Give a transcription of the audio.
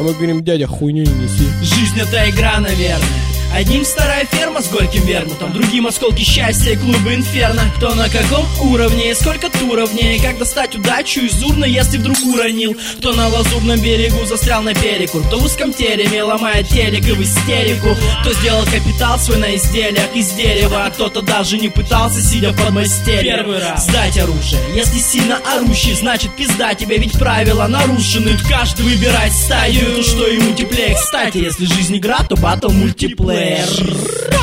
А мы говорим: дядя, хуйню не неси. Жизнь это игра, наверное. Одним старая ферма с горьким вермутом, другим осколки счастья и клубы инферно. Кто на каком уровне, сколько туровней, как достать удачу из урны, если вдруг уронил. Кто на лазурном берегу застрял на перекур, кто в узком тереме ломает телек и в истерику. Кто сделал капитал свой на изделиях из дерева, а кто-то даже не пытался, сидя под мастерьем. Первый раз сдать оружие, если сильно орущий, значит пизда тебе, ведь правила нарушены. Каждый выбирает стадию, что ему теплее. Кстати, если жизнь игра, то батл мультиплеер.